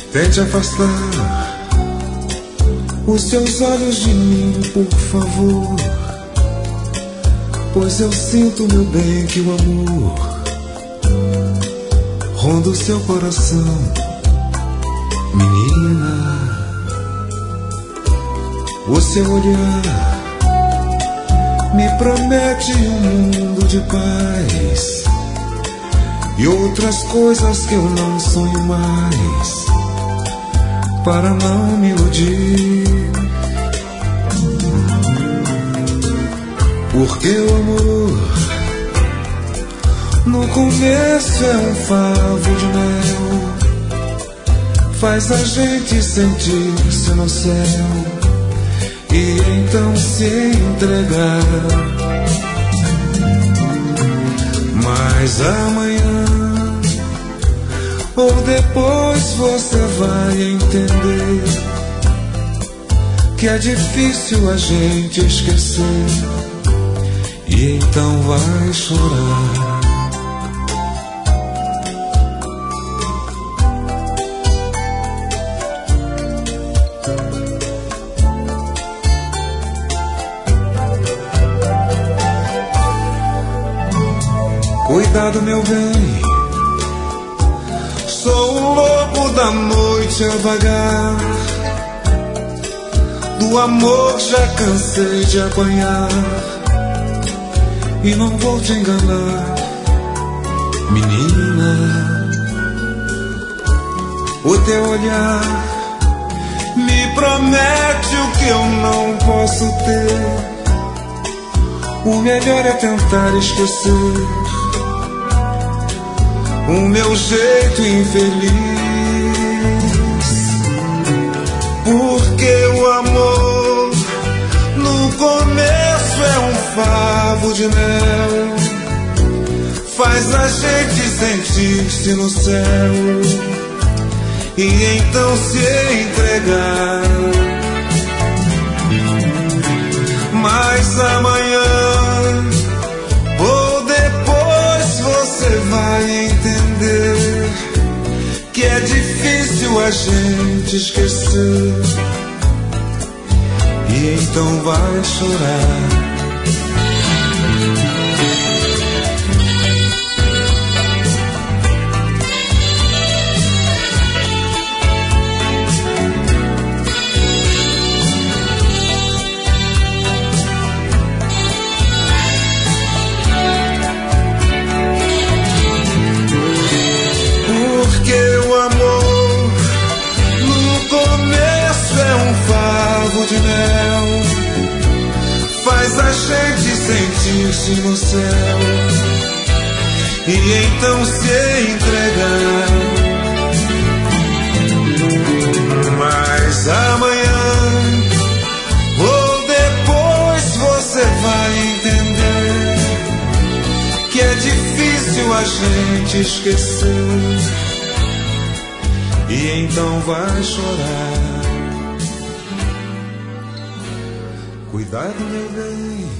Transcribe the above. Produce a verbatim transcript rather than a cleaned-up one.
Tente afastar os seus olhos de mim, por favor, pois eu sinto, meu bem, que o amor ronda o seu coração, menina. O seu olhar me promete um mundo de paz e outras coisas que eu não sonho mais, para não me iludir. Porque o amor no começo é um favo de mel, faz a gente sentir-se no céu e então se entregar. Mas amanhã ou depois você vai entender que é difícil a gente esquecer, e então vai chorar. Cuidado, meu bem, sou o lobo da noite a vagar, do amor já cansei de apanhar, e não vou te enganar, menina. O teu olhar me promete o que eu não posso ter, o melhor é tentar esquecer o meu jeito infeliz. Porque o amor no começo é um favo de mel, faz a gente sentir-se no céu e então se entregar. Mas amanhã ou depois você vai entender que é difícil a gente esquecer, e então vai chorar. De mel, faz a gente sentir-se no céu e então se entregar. Mas amanhã ou depois você vai entender que é difícil a gente esquecer, e então vai chorar. Cuidado, meu bem,